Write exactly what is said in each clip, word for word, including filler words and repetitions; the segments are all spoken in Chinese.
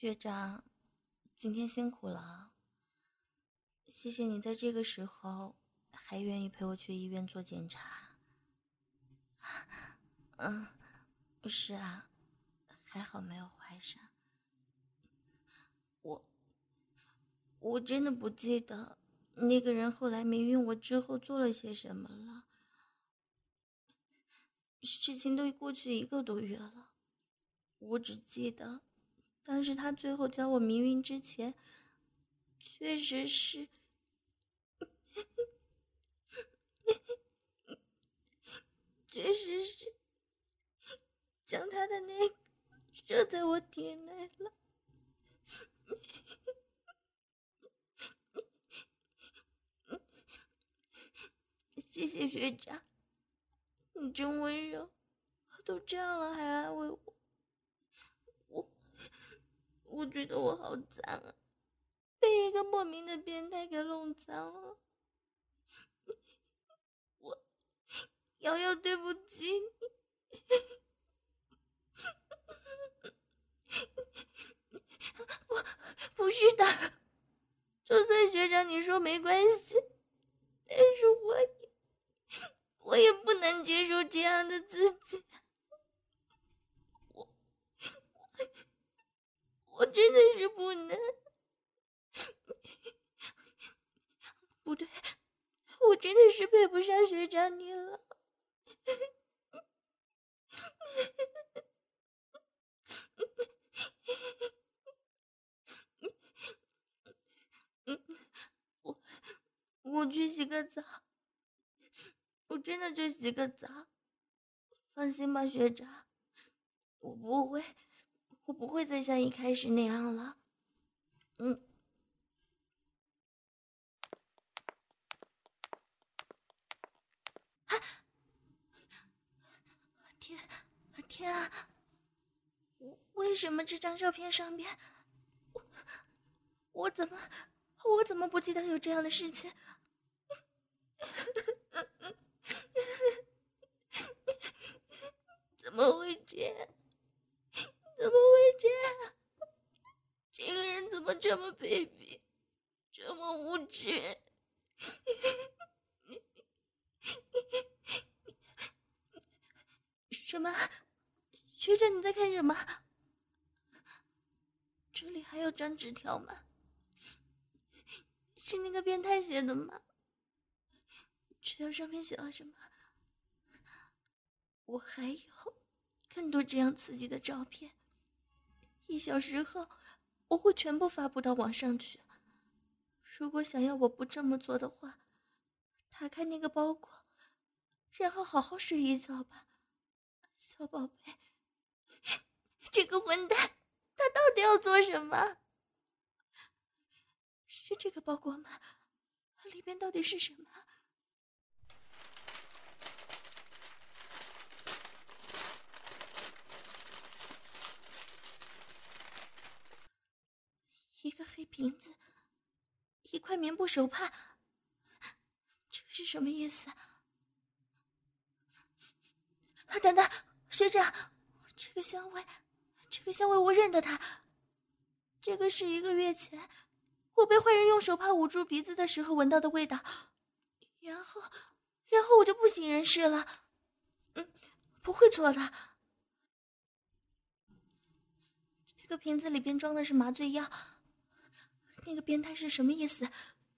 学长，今天辛苦了，谢谢你在这个时候还愿意陪我去医院做检查。嗯，是啊，还好没有怀上。我我真的不记得那个人后来没孕我之后做了些什么了。事情都过去一个多月了，我只记得当时他最后教我迷晕之前，确实是确实是将他的那个射在我体内了。谢谢学长，你真温柔，都这样了还安慰我。我我觉得我好脏啊，被一个莫名的变态给弄脏了。我瑶瑶对不起你。不不是的，就算学长你说没关系，但是我也我也不能接受这样的自己。我我我真的是不能。不对，我真的是配不上学长你了。我我去洗个澡，我真的去洗个澡。放心吧，学长，我不会，我不会再像一开始那样了。嗯。啊！天，天啊！为什么这张照片上面，我我怎么我怎么不记得有这样的事情？怎么会这样？怎么会这样？这个人怎么这么卑鄙，这么无耻？什么？学长，你在看什么？这里还有张纸条吗？是那个变态写的吗？纸条上面写了什么？我还有更多这样刺激的照片，一小时后我会全部发布到网上去。如果想要我不这么做的话，打开那个包裹，然后好好睡一觉吧，小宝贝。这个混蛋，他到底要做什么？是这个包裹吗？里边到底是什么？一个黑瓶子，一块棉布手帕，这是什么意思啊？啊，等等，学长，这个香味，这个香味我认得它。这个是一个月前我被坏人用手帕捂住鼻子的时候闻到的味道，然后，然后我就不省人事了。嗯，不会错的。这个瓶子里边装的是麻醉药，那个变态是什么意思？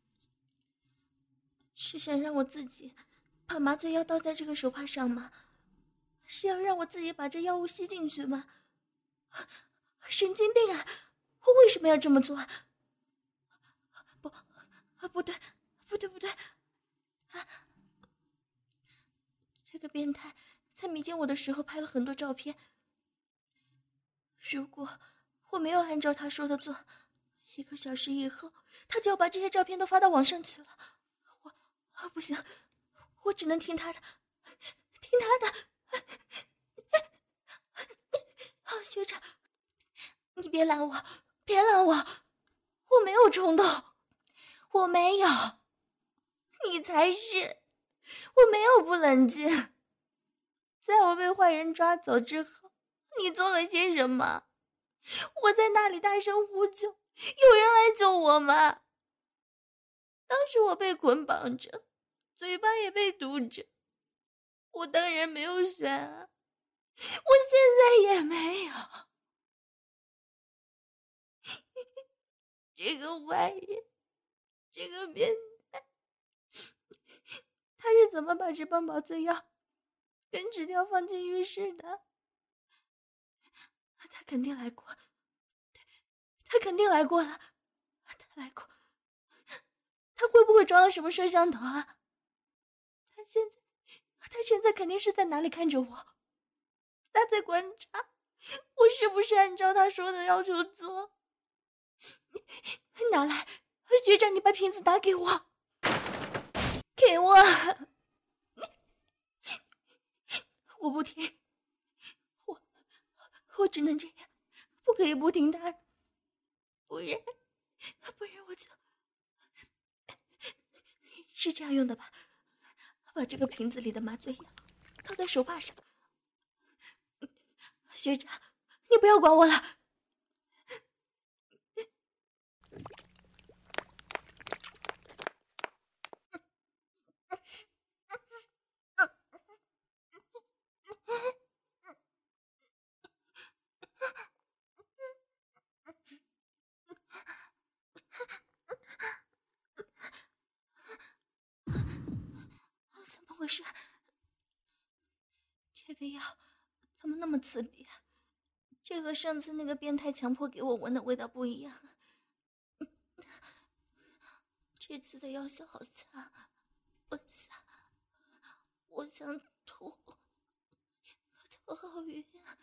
是想让我自己把麻醉药倒在这个手帕上吗？是要让我自己把这药物吸进去吗？神经病啊！我为什么要这么做？不，啊，不对，不对，不对！啊，这个变态在迷奸我的时候拍了很多照片。如果我没有按照他说的做，一个小时以后，他就要把这些照片都发到网上去了。我，啊，不行，我只能听他的，听他的。啊，学长，你别拦我，别拦我，我没有冲动，我没有，你才是，我没有不冷静。在我被坏人抓走之后，你做了些什么？ 我在那里大声呼救，有人来救我吗？当时我被捆绑着，嘴巴也被堵着，我当然没有选啊，我现在也没有。这个坏人，这个变态，他是怎么把这帮麻醉药跟纸条放进浴室的？他肯定来过，他肯定来过了，他来过，他会不会装了什么摄像头啊？他现在，他现在肯定是在哪里看着我，他在观察我是不是按照他说的要求做。拿来，学长，你把瓶子拿给我，给我，我不听，我我只能这样，不可以不听他的，不然不然我就是这样用的吧？把这个瓶子里的麻醉药套在手帕上。学长，你不要管我了。怎么回事？这个药怎么那么刺鼻啊？这和上次那个变态强迫给我闻的味道不一样。这次的药效好强，我想，我想吐，头好晕啊！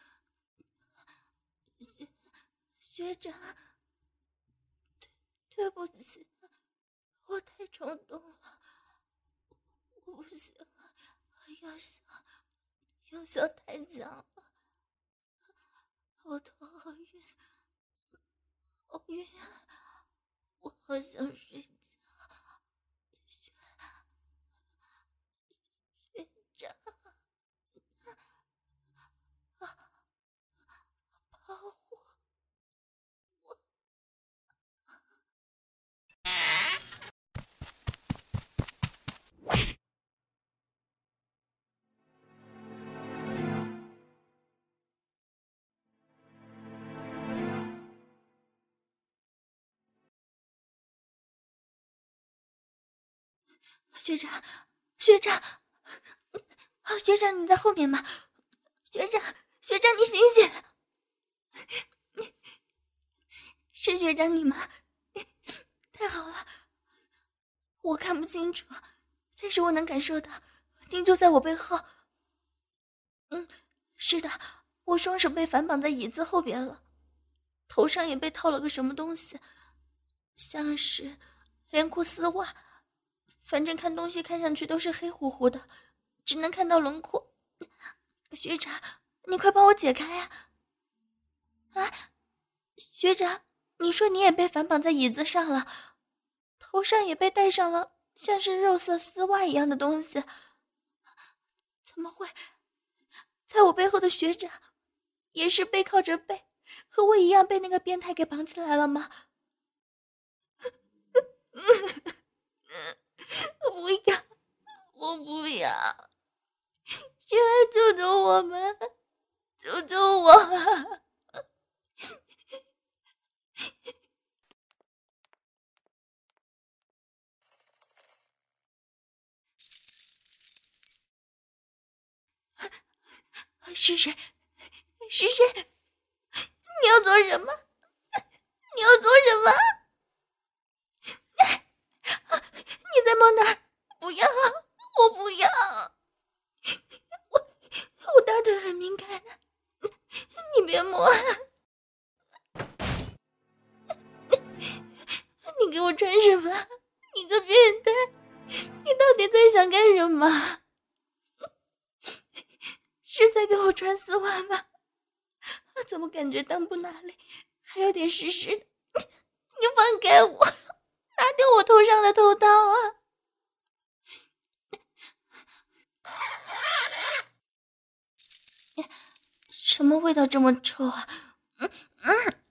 学学长，对对不起，我太冲动了，我不行，药效药效太强了，我头好晕，好晕啊！我好想睡觉。学学长，啊，保护我！学长，学长，啊，学长你在后面吗？学长，学长你醒醒！是学长你吗？太好了，我看不清楚，但是我能感受到您就在我背后。嗯，是的，我双手被反绑在椅子后边了，头上也被套了个什么东西，像是连裤丝袜，反正看东西看上去都是黑乎乎的，只能看到轮廓。学长，你快帮我解开啊！啊，学长，你说你也被反绑在椅子上了，头上也被戴上了像是肉色丝袜一样的东西，怎么会？在我背后的学长也是背靠着背，和我一样被那个变态给绑起来了吗？我不要，我不要！谁来救救我们？救救我！是谁？是谁？你要做什么？你要做什么？你在摸哪儿？不要！我不要！我我大腿很敏感的，你别摸！你给我穿什么？你个变态！你到底在想干什么？是在给我穿丝袜吗？怎么感觉裆部那里还有点湿湿的？你放开我，拿掉我头上的头套啊！什么味道这么臭啊？嗯嗯。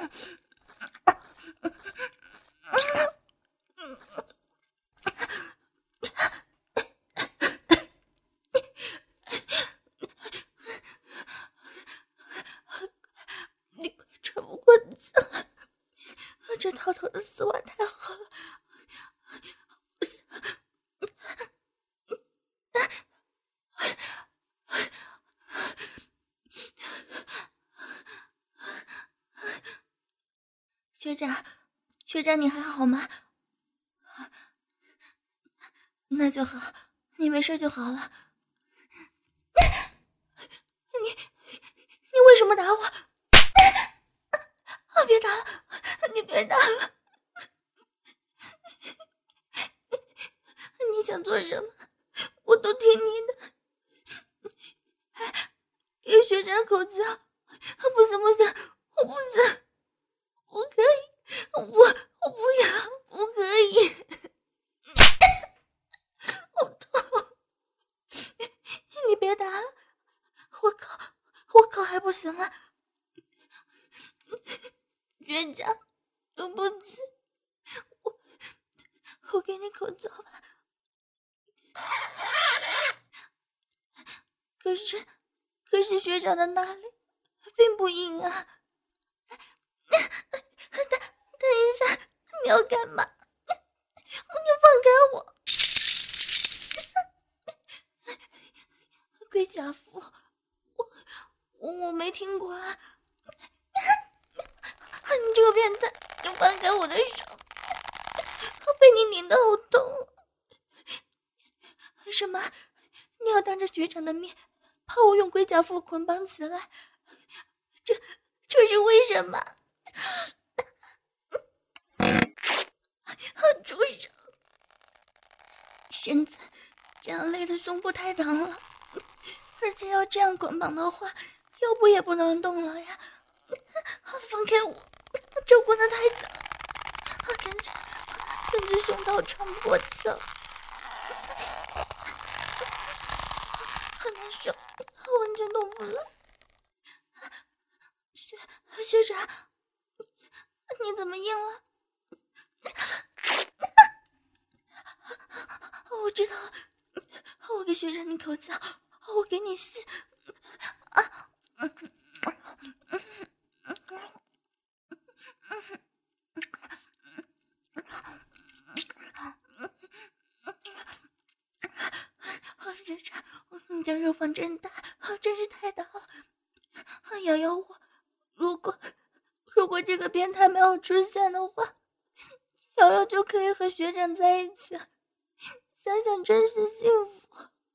你快喘不过气了，这套头的丝袜太好了，不行。学长，学长你还好吗？那就好，你没事就好了。你你为什么打我？啊！别打了，你别打了。你想做什么，我都听你的。给学长口交，不行不行，我不行，不可以，我我不要，不可以。好痛！你别打了，我靠，我靠还不行吗？学长，对不起，我我给你口交吧。可是，可是学长的那里并不硬啊！等等一下，你要干嘛？你放开我！龟甲夫，我我没听过啊！你这个变态，你放开我的手！被你拧得好痛！什么？你要当着学长的面把我用龟甲夫捆绑起来？这这是为什么？住手！现在这样累的胸部太疼了，而且要这样捆绑的话，腰部也不能动了呀！放开我！这滚得太早，感觉感觉胸套喘不过气了，很难受，完全动不了。学学长，你怎么硬了？我知道了，我给学长你口交，我给你吸啊！学长，你的乳房真大，真是太大了！瑶瑶我，如果如果这个变态没有出现的话，瑶瑶就可以和学长在一起，想想真是幸福。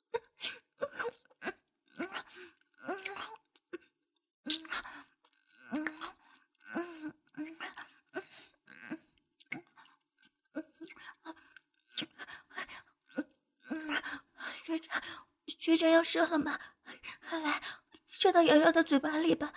学长，学长要射了吗？来，射到瑶瑶的嘴巴里吧。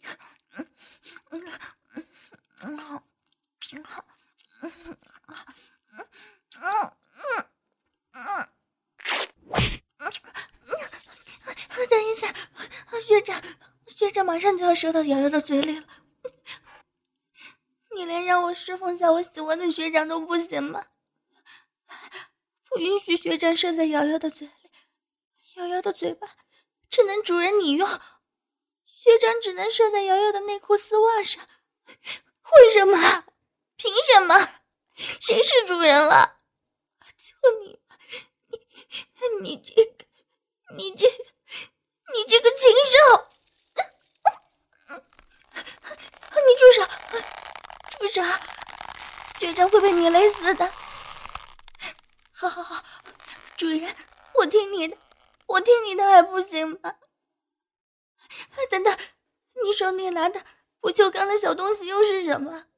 等一下，学长，学长马上就要射到瑶瑶的嘴里了，你连让我侍奉下我喜欢的学长都不行吗？不允许学长射在瑶瑶的嘴里，瑶瑶的嘴巴只能主人你用，学长只能射在瑶瑶的内裤丝袜上。为什么？凭什么？谁是主人了？求你吧，你你这个你这个你这个禽兽！你住手！住手！学长会被你勒死的。好好好，主人，我听你的，我听你的还不行吗？等等，你手里拿的不锈钢的小东西又是什么？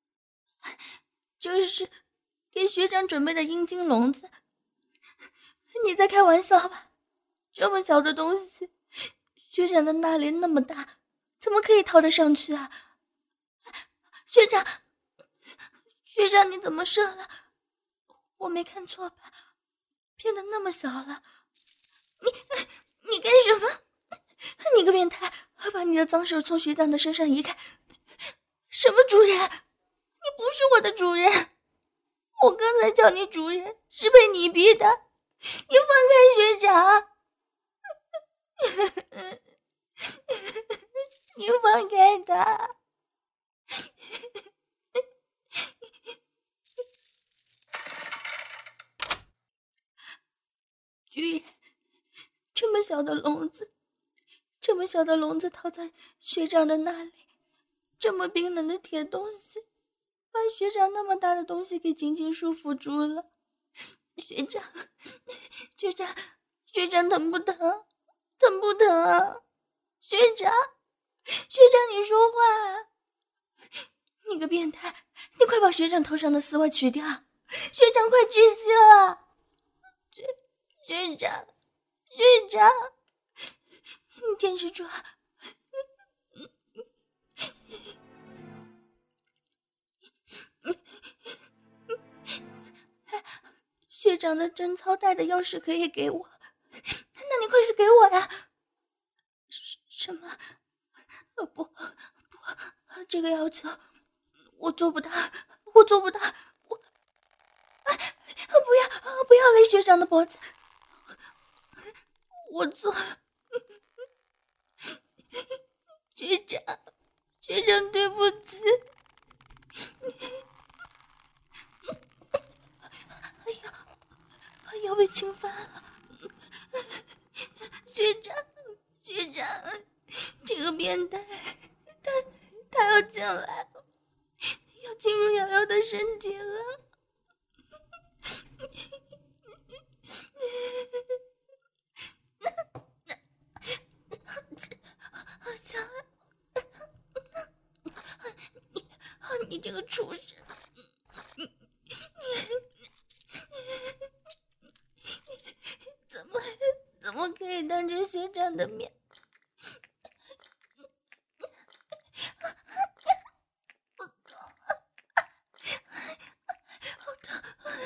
这是给学长准备的阴茎笼子。你在开玩笑吧？这么小的东西，学长的那里那么大，怎么可以套得上去啊？学长，学长你怎么射了？我没看错吧？变得那么小了？你你干什么？你个变态，把你的脏手从学长的身上移开！ 什么主人？你不是我的主人！我刚才叫你主人是被你逼的，你放开学长！你放开他！居然这么小的笼子，这么小的笼子套在学长的那里，这么冰冷的铁东西把学长那么大的东西给紧紧束缚住了。学长，学长，学长疼不疼？疼不疼啊？学长，学长，你说话！你个变态，你快把学长头上的丝袜取掉！学长快窒息了！学学长，学长，你坚持住！学长的贞操带的钥匙可以给我，那你快去给我呀！什么？呃不不，这个要求我做不到，我做不到，我啊不要不要勒学长的脖子，我做。学长，学长对不起。哎呀，要被侵犯了！学长，学长，这个变态，他他要进来了，要进入瑶瑶的身体了。你这个畜生！怎么怎么可以当着学长的面？好痛！好痛！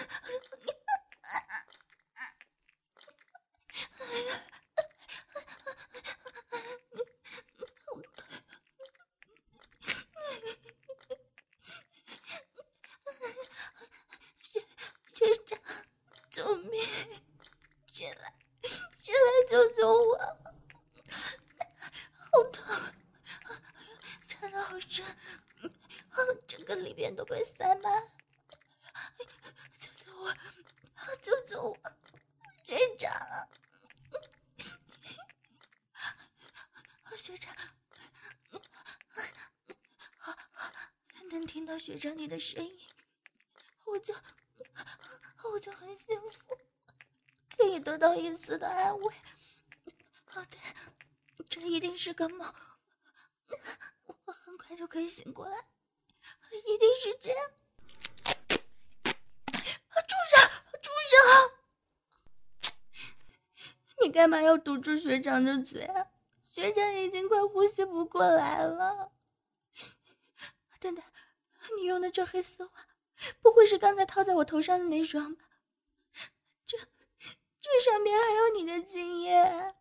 学学长，救命！谁来？谁来救救我？好痛！插得好深，整个里边都被塞满。救救我！救救我！学长！学长，能听到学长你的声音，我就我就很幸福，可以得到一丝的安慰。哦对，这一定是个梦，我很快就可以醒过来，一定是这样。住手！住手！你干嘛要堵住学长的嘴啊？学长已经快呼吸不过来了。等等，你用的这黑丝袜不会是刚才套在我头上的那双吧？这这上面还有你的精液。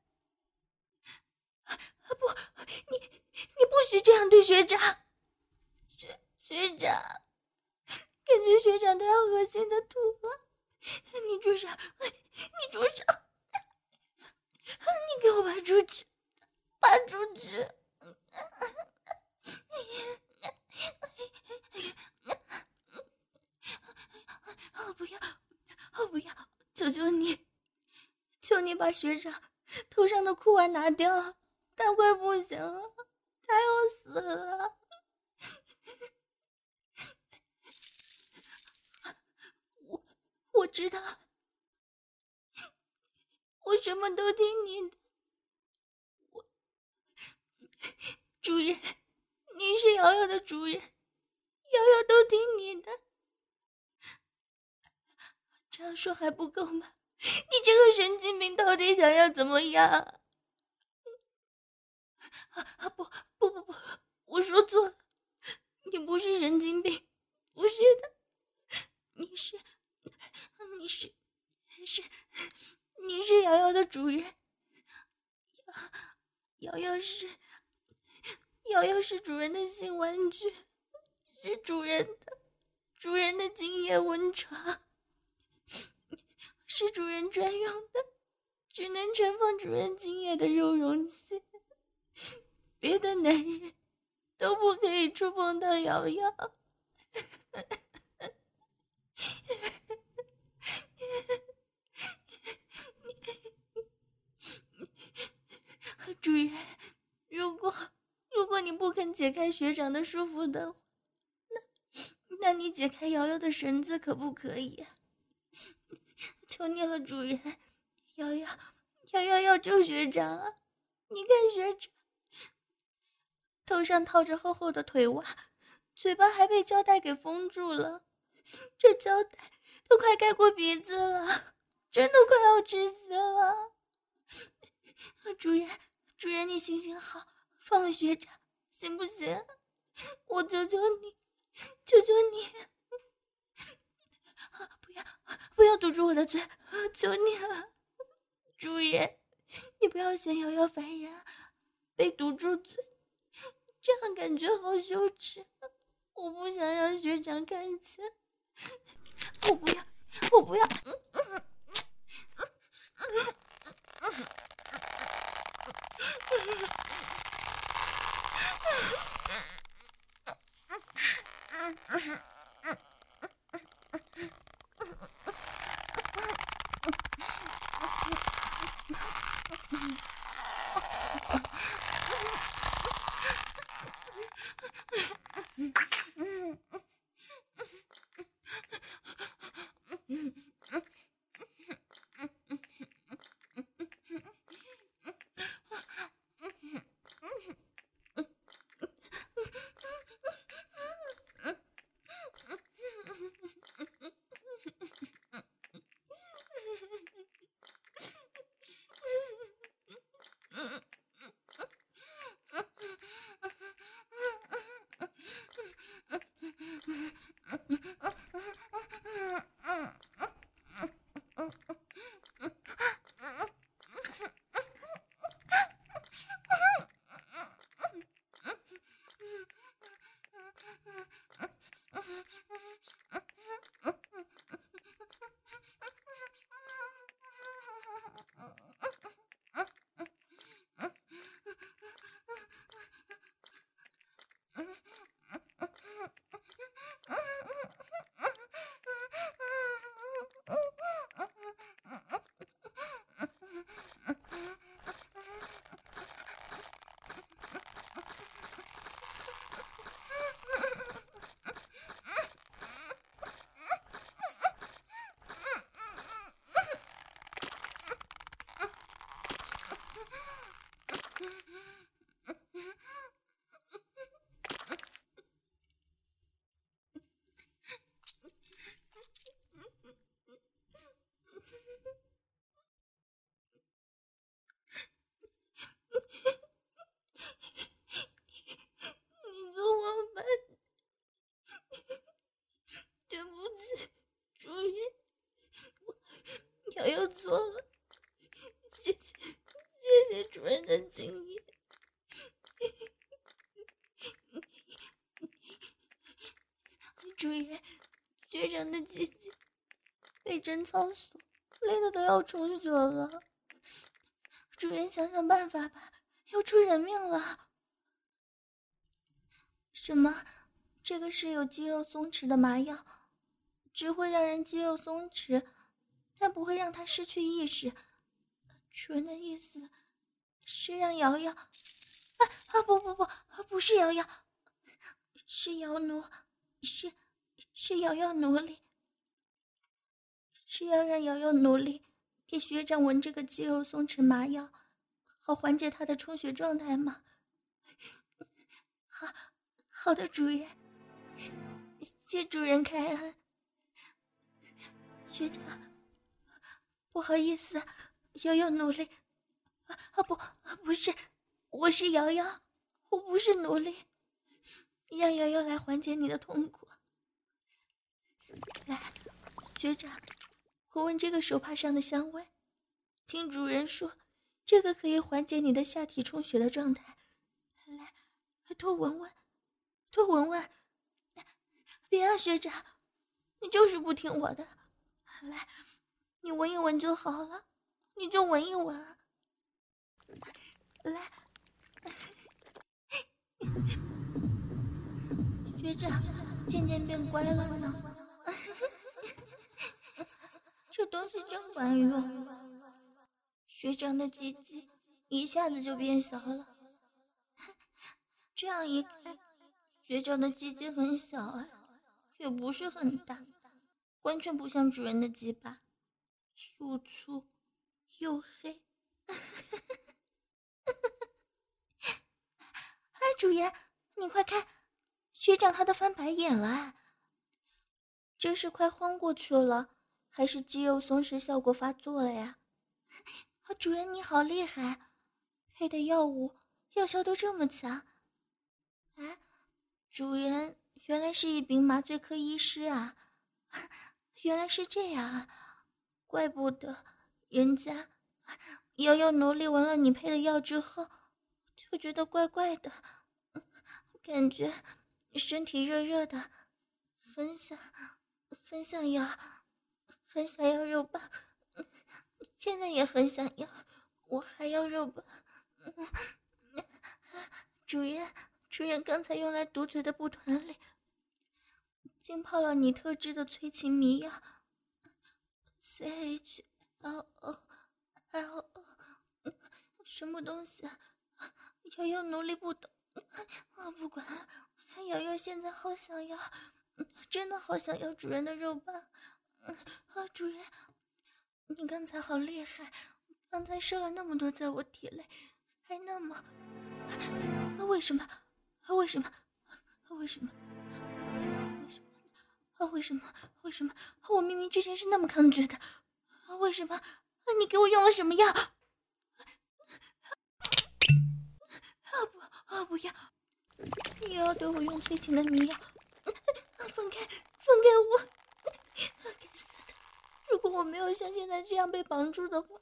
啊不，你你不许这样对学长。学学长，感觉学长都要恶心的吐了。你住手！你住手！你给我拔出去！拔出去！我不要！我不要！求求你，求你把学长头上的裤袜拿掉，他快不行了，他要死了！我我知道，我什么都听你的。我主人，你是瑶瑶的主人，瑶瑶都听你的。这样说还不够吗？你这个神经病到底想要怎么样？啊啊不不不不，我说错了，你不是神经病，不是的，你是你是是你是瑶瑶的主人，瑶瑶是瑶瑶是主人的性玩具， 是主人的，主人的精液温床，是主人专用的，只能盛放主人精液的肉容器，别的男人都不可以触碰到瑶瑶。主人，如果如果你不肯解开学长的束缚的话，那那你解开瑶瑶的绳子可不可以啊？求你了，主人，瑶瑶瑶瑶要救学长啊！你看学长头上套着厚厚的腿袜，嘴巴还被胶带给封住了，这胶带都快盖过鼻子了，真的快要窒息了。主人主人，你行行好，放了学长行不行？我求求你，求求你，不要不要堵住我的嘴，求你了。主人，你不要嫌瑶瑶烦人，被堵住嘴，这样感觉好羞耻，我不想让学长看见，我不要我不要嗯嗯嗯嗯瑶瑶错了，谢谢谢谢主人的敬意。主人，学长的姐姐被贞操所累得都要充血了，主人想想办法吧，要出人命了。什么？这个是有肌肉松弛的麻药，只会让人肌肉松弛，但不会让他失去意识。主人的意思是让瑶瑶……啊啊不不不，不是瑶瑶，是瑶奴，是是瑶瑶奴隶，是要让瑶瑶奴隶给学长闻这个肌肉松弛麻药，好缓解他的充血状态吗？好好的，主人，谢主人开恩。学长，不好意思，瑶瑶奴隶啊啊不不是，我是瑶瑶，我不是奴隶，让瑶瑶来缓解你的痛苦。来，学长，我闻这个手帕上的香味，听主人说这个可以缓解你的下体充血的状态，来，多闻闻，多闻闻， 别啊，学长，你就是不听我的。来，你闻一闻就好了，你就闻一闻啊。来，学长渐渐变乖了呢。这东西真管用，学长的鸡鸡一下子就变小了。这样一看，学长的鸡鸡很小啊，也不是很大，完全不像主人的鸡巴，又粗又黑。哎，主人，你快看，学长他都翻白眼了啊！这是快昏过去了，还是肌肉松弛效果发作了呀？啊，主人你好厉害，配的药物药效都这么强。啊，主人原来是一名麻醉科医师啊！原来是这样啊，怪不得人家瑶瑶奴隶闻了你配的药之后，就觉得怪怪的，感觉身体热热的，很想很想要很想要肉棒，现在也很想要，我还要肉棒。主人主人刚才用来毒嘴的布团里浸泡了你特制的催情迷药 C H L O L O， 什么东西啊？瑶瑶奴隶不懂，我不管了。瑶瑶现在好想要，真的好想要主人的肉棒。啊，主人，你刚才好厉害，刚才射了那么多在我体内，还那么……为什么？为什么？为什么？为什么？啊，为什么？为什么？我明明之前是那么抗拒的，为什么？你给我用了什么药？啊不啊不要！你要对我用催情的迷药？放开，放开我！该死的！如果我没有像现在这样被绑住的话，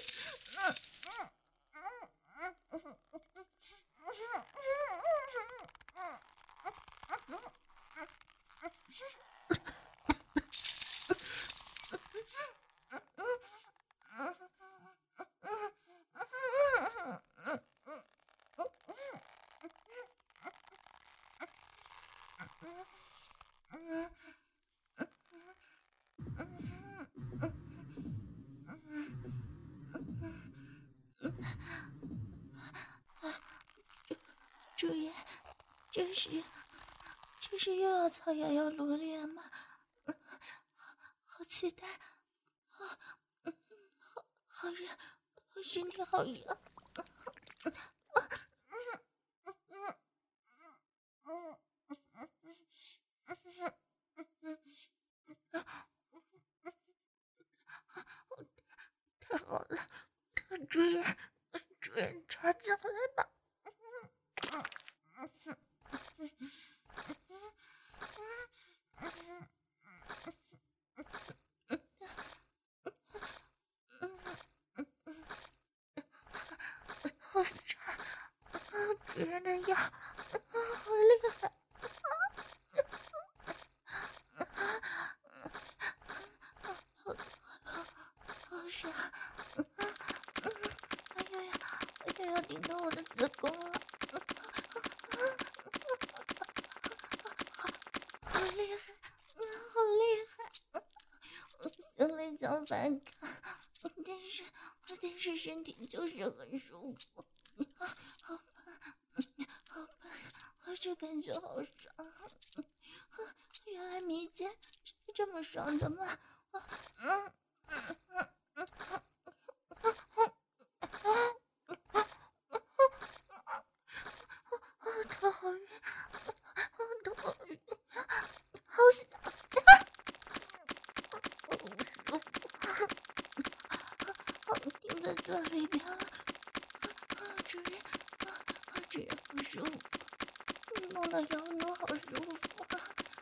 主人，这是这是又要操瑶瑶萝莉了吗？好期待，好，好好热，我身体好热。太好了，主人，主人抓进来吧。好抓，主人的药，好厉害。好爽！哎呀呀，哎呀，要顶到我的子宫了！好厉害，好厉害！我心里想反抗，但是但是身体就是很舒服。好吧，好吧，我这感觉好爽！原来迷奸是这么爽的吗？嗯嗯嗯嗯。头好晕，头好晕，好想，好舒服，好停在这里边了。主人，主人好舒服，你弄到瑶奴好舒服啊！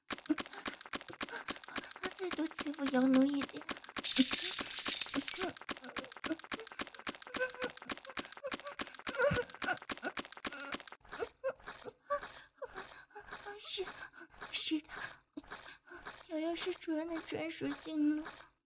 再多欺负瑶奴一点。是是的， 瑶瑶是主人的专属性奴，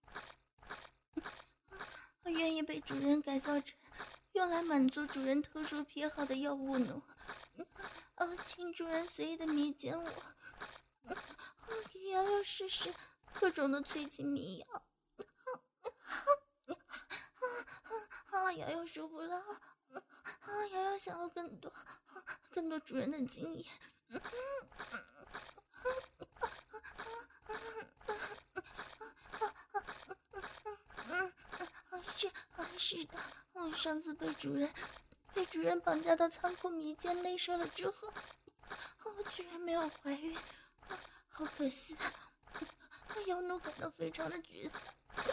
我愿意被主人改造成用来满足主人特殊癖好的药物奴。哦，请主人随意的迷奸我，给瑶瑶试试各种的催情迷药。啊，瑶瑶受不了，啊，瑶瑶想要更多，更多主人的经验。是啊，是的，我上次被主人被主人绑架到仓库迷奸内射了之后，我居然没有怀孕，好可惜啊！妖奴感到非常的沮丧。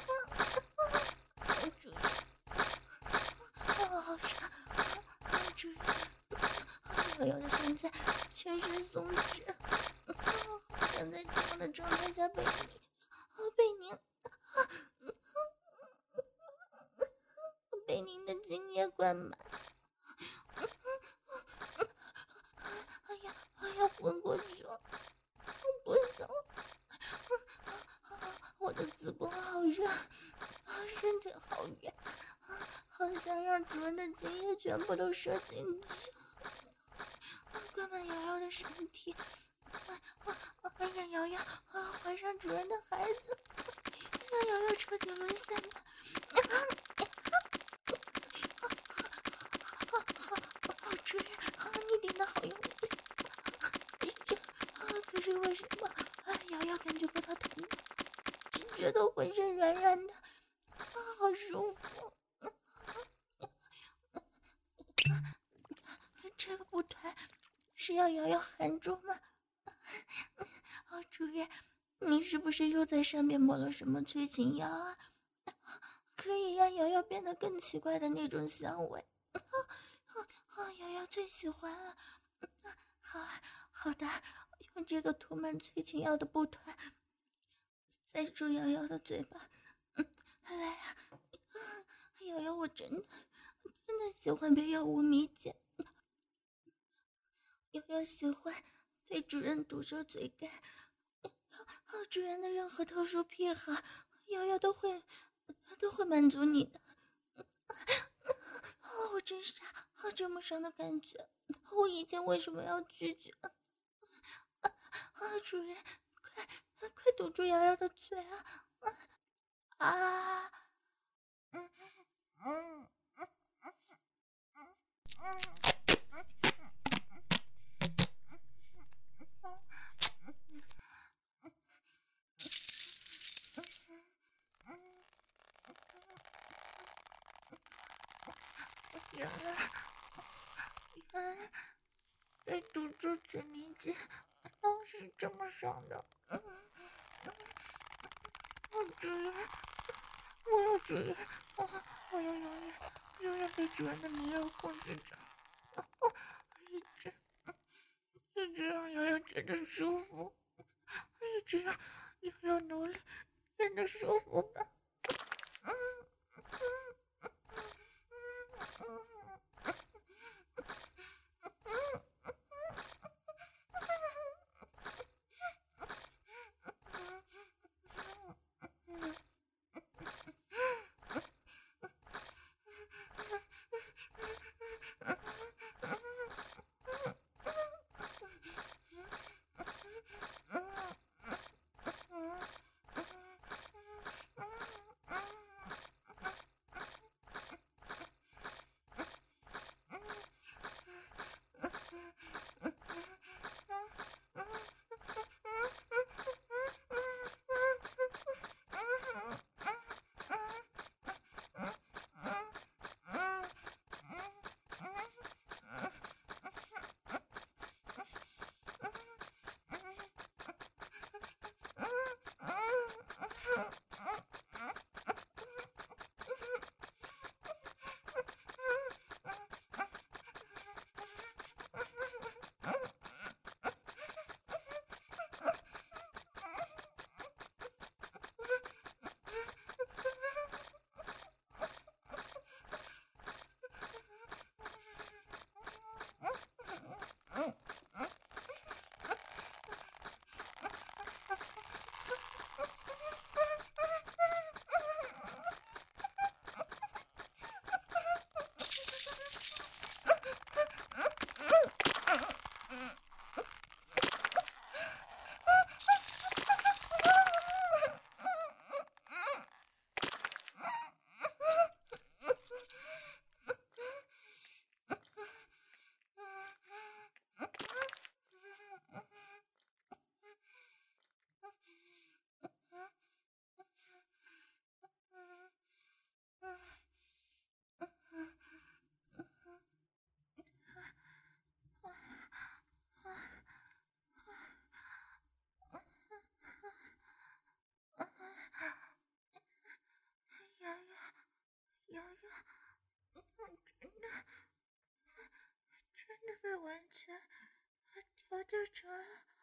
主人，我好爽！主人，瑶瑶的现在全身松弛，好想在这样的状态下被你，被您。被您的精液灌满，哎呀，哎呀，昏过去了，不行，我的子宫好热，身体好软，好想让主人的精液全部都射进去，灌满瑶瑶的身体，让瑶瑶怀上主人的孩子，让瑶瑶彻底沦陷吧。主人，你顶的好用力，这啊，可是为什么啊？瑶瑶感觉不到疼痛，只觉得浑身软软的，啊，好舒服。这个不团是要瑶瑶含住吗？啊，主人，你是不是又在上面抹了什么催情药啊？可以让瑶瑶变得更奇怪的那种香味。哦，瑶瑶最喜欢了。好好的，用这个涂满催情药的布团塞住瑶瑶的嘴巴。嗯，来啊！瑶瑶，我真的真的喜欢被药物迷奸。瑶瑶喜欢被主人毒舌嘴干。哦，主人的任何特殊癖好，瑶瑶都会都会满足你的。哦，我真傻，啊，这么伤的感觉，我以前为什么要拒绝？啊，啊主人，快快堵住瑶瑶的嘴啊！啊！嗯嗯嗯嗯嗯嗯。原来，原来被堵住嘴迷奸，哦，是这么爽的。嗯嗯，哦，主人，我要主人，哦，我要永远永远被主人的迷药控制着，哦，一直一直让瑶瑶觉得舒服，一直让瑶瑶努力变得舒服吧。嗯嗯嗯嗯嗯。 瑶瑶，真的真的被完全调教成了